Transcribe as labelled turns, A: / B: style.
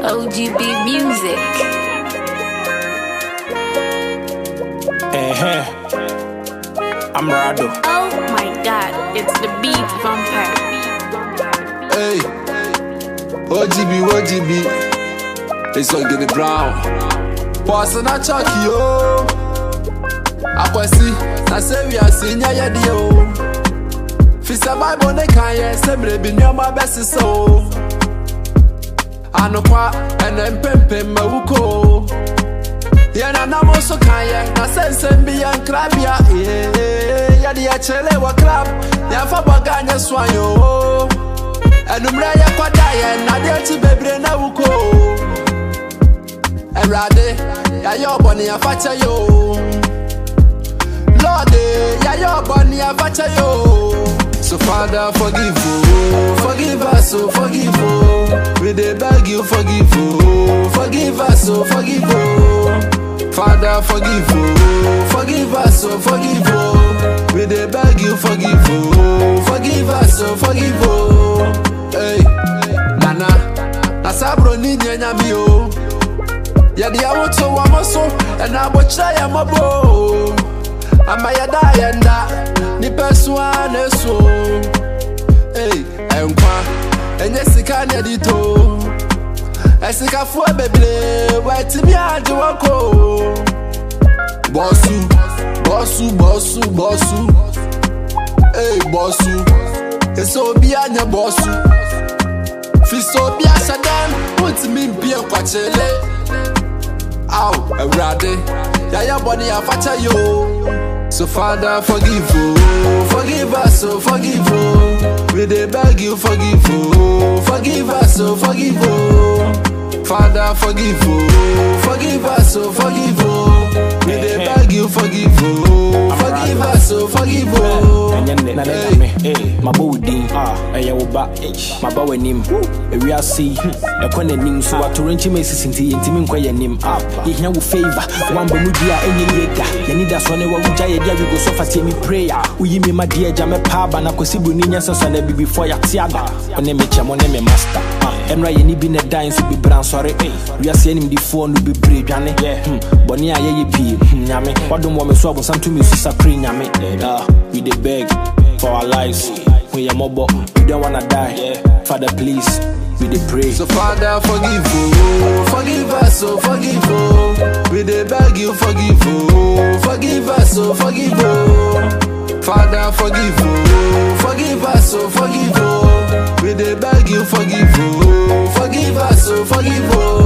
A: OGB Music.
B: I'm Rado.
A: Oh my god, it's the beat vampire.
C: Hey, OGB, it's all get brown. Passing a chuck yo. Akwasi, na say we are senior yadio. Fisa Bible ne kanye, semre bi nyoma besi so. Anokwa, enempempe mawuko. Yana namo so kanye, na sense mbi yankrabia. Yadi ya chele wa club, yafa baganya swanyo. Enumre ya kwa daye, na dieti bebre na wuko. Erade, ya yo boni ya facha yo. Lord, ya yo boni ya facha yo. So Father, forgive us, oh forgive oh. We dey beg you, forgive oh. Forgive us, oh forgive oh. Father, forgive us, oh forgive oh. We dey beg you, forgive oh. Forgive us, oh forgive oh. Hey, Nana, nasabro ni nyami oh. Yadi awoto wamaso, ena bocha ya mabo. Ama yada yenda, ni peswa neso. Hey, enkwa, enye sika nedito. Esika fue beble, weti mi aji wako. Bossu. Hey, bossu. Eso bi anya bossu. Fiso bi asadam, uti mi bi kwa chele. Ow, erade, ya boni ya facha yo. So Father, forgive us, oh forgive oh. We dey beg you, forgive oh. Forgive us, oh forgive oh. Father, forgive us, oh forgive oh. We dey beg you, forgive oh. Forgive us, oh forgive oh.
B: Hey, my body, Ayawoba, my bow name. We are see, a corner name, so what to wrench me sinti intimate quay name up. If you have favor, one Bemudia, any yega, you need us when we jay, we go so fast, me prayer. We me my dear Jame Pab and Akosibu Ninas and Baby before Yatiaga. On a mecha, on a master. And right, any been a dime to be brown, sorry. We are seeing him the phone to be brave, Yanni. Bonia, ye pee, Yami. What don't want me swab some to me, Sister Cream, Yami. We the beg for our lives. We are mobile, we don't wanna die. Father, please, we dey pray.
C: So Father, forgive us, oh forgive oh. We dey beg you, forgive oh. Forgive us, oh forgive oh. Father, forgive us, oh forgive oh. We dey beg you, forgive oh. Forgive us, oh forgive oh.